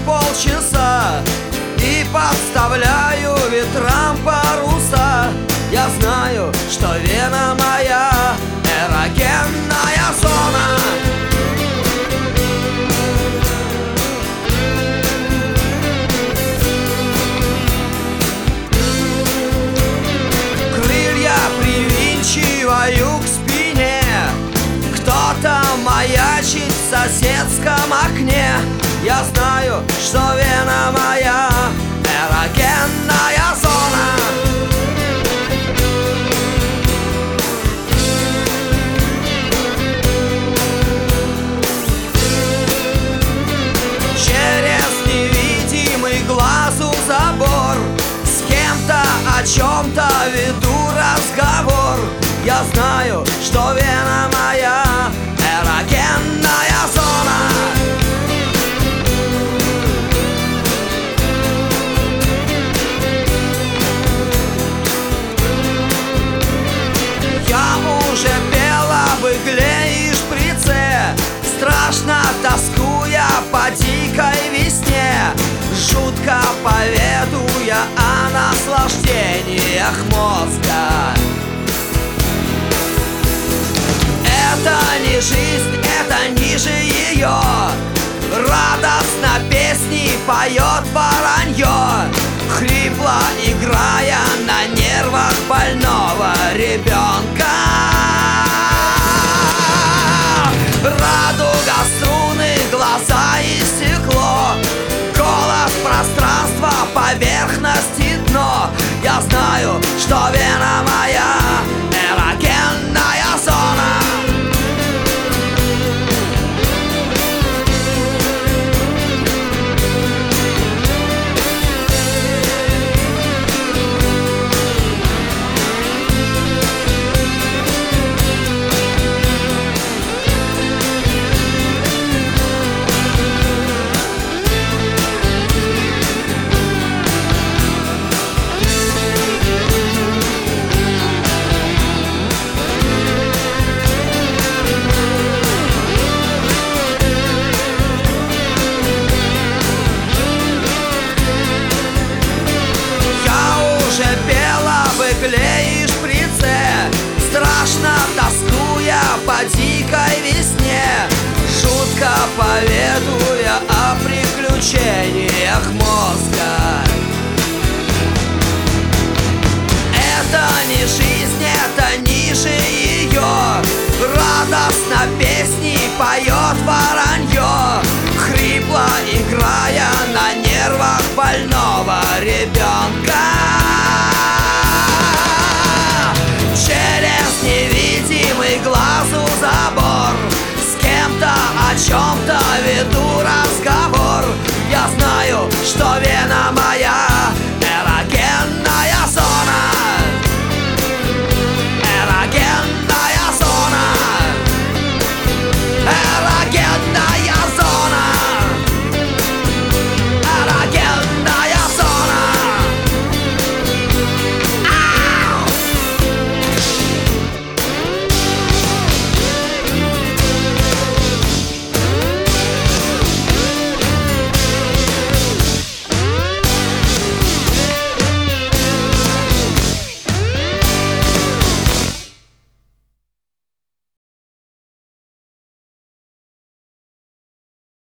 полчаса и подставляю ветрам паруса. Я знаю, что вена моя эрогенная зона. Крылья привинчиваю к спине, кто-то маячит в соседском окне. Я знаю, что вена моя эрогенная зона. Через невидимый глазу забор с кем-то о чем-то веду разговор. Я знаю, что вена моя эрогенная зона. Я уже пел об игле и шприце, страшно тоскуя по дикой весне, жутко поведуя о наслаждениях мозга. Это не жизнь, это ниже ее. Радостно песни поет воронье, хрипло играя на нервах больного ребенка. Радуга, струны, глаза и стекло, голос, пространство, поверхность и дно. Я знаю, что вена моя эрогенная зона. И шприце, страшно тоскуя по дикой весне, жутко поведуя о приключениях мозга. Это не жизнь, это ниже ее. Радостно песни поет